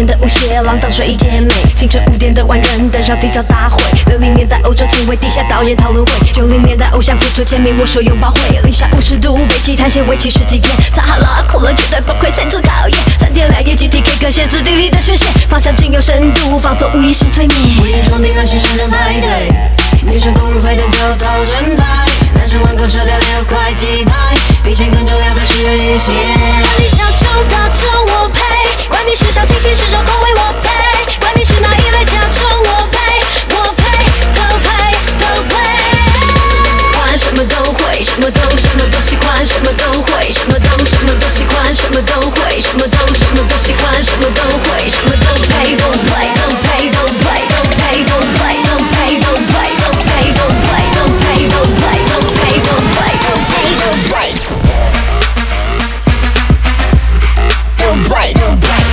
天的无邪浪荡睡衣姐妹，清晨5点的万人登上缔造大会。60年代欧洲警卫地下导演讨论会，90年代偶像付出签名握手拥抱会。零下50度，北极探险为期10几天，撒哈拉酷热绝对崩溃，三处考验，3天2夜集体 K 歌，歇斯底里的宣泄，方向仅有深度，放松无意识催眠。 我眼中点燃新生人派对，女生风如飞腾就到人才，男生玩狗射掉6块鸡排，比钱更重要的是人与线。 管你小众大众我配，管你时尚清新时装口味我配，管你是哪一类甲虫我配，我配都配都配。什么都会，什么都喜欢，什么都会，什么都喜欢，什么都会，什么都喜欢，什么都会，什么都配都配都配都配都配都配都配都配都配都配都配都配都配都配都配都配。Don't play, don't play.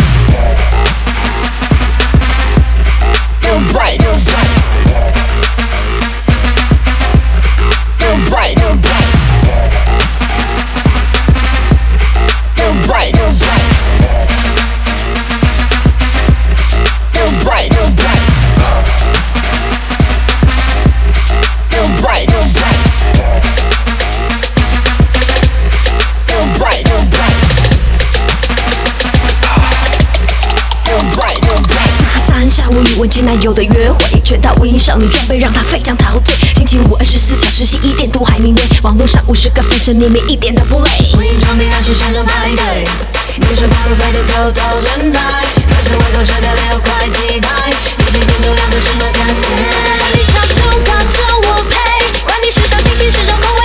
Don't play, don't play. Don't play, don't play. Don't play, don't play. Don't play, don't play. Don't play, don't play. Don't play, don't play.星期3下午与文青男友的约会，全套无印少女装备让他非常陶醉。星期524小时11点都还名为，网络上50个分身里面一点都不累。 无印装备让新生人派对，女生风如飞腾就到人才，男生玩狗射掉6块鸡排，比钱更重要的是那价钱。 管你小众大众我配，管你时尚清新时装口味